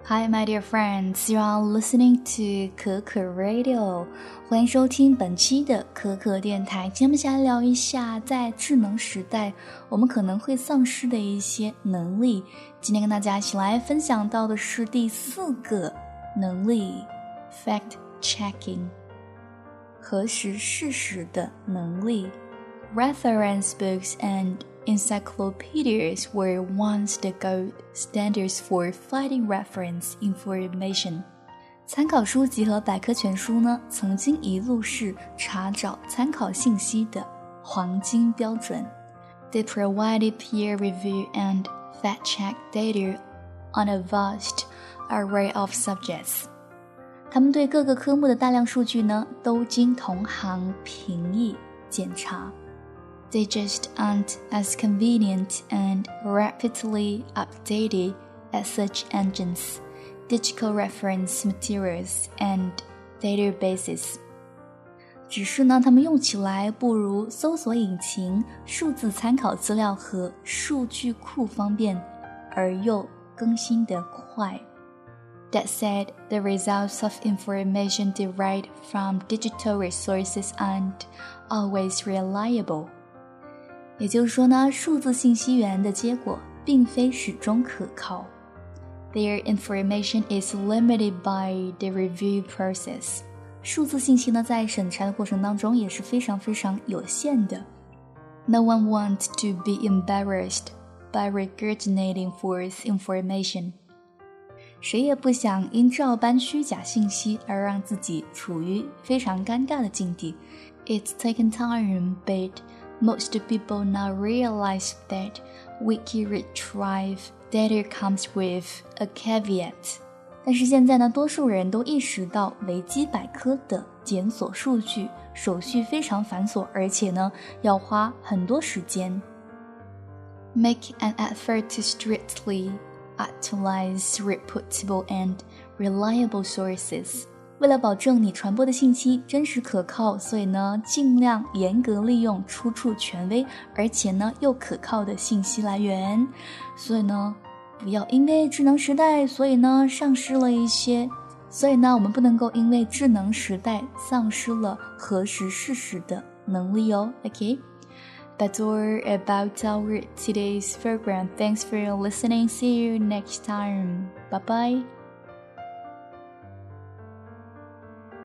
Hi, my dear friends. You are listening to 可可 Radio. 欢迎收听本期的可可电台。今天我们先来聊一下，在智能时代，我们可能会丧失的一些能力。今天跟大家一起来分享到的是第4个能力 ，fact checking， 核实事实的能力。Reference books and encyclopedias were once the gold standards for finding reference information. 参考书籍和百科全书呢，曾经一路是查找参考信息的黄金标准。They provided peer review and fact-check data on a vast array of subjects. 他们对各个科目的大量数据呢，都经同行评议检查。They just aren't as convenient and rapidly updated as search engines, digital reference materials, and databases. 只是呢，它们用起来不如搜索引擎、数字参考资料和数据库方便，而又更新得快。That said, the results of information derived from digital resources aren't always reliable.也就是说呢，数字信息源的结果并非始终可靠。Their information is limited by the review process. 数字信息呢，在审查的过程当中也是非常有限的。No one wants to be embarrassed by regurgitating false information. 谁也不想因照搬虚假信息而让自己处于非常尴尬的境地。It's taken time, but most people now realize that wiki retrieve data comes with a caveat. 但是现在呢，多数人都意识到维基百科的检索数据手续非常繁琐，而且呢，要花很多时间。Make an effort to strictly utilize reputable and reliable sources.为了保证你传播的信息真实可靠，所以呢，尽量严格利用出处权威，而且呢又可靠的信息来源。所以呢，不要因为智能时代，所以呢我们不能够因为智能时代丧失了核实事实的能力哦。Okay? That's all about our today's program. Thanks for listening. See you next time. Bye bye.